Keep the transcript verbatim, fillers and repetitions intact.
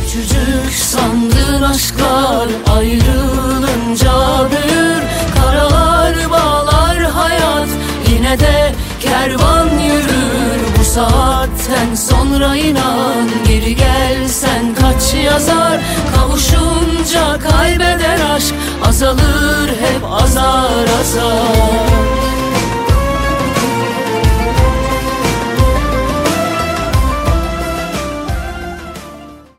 Küçücük sandığın aşklar ayrılınca büyür. Karalar bağlar hayat, yine de kervan yürür. Bu saatten sonra inan, geri gelsen kaç yazar. Kavuşunca kaybeder aşk, azalır hep azar azar.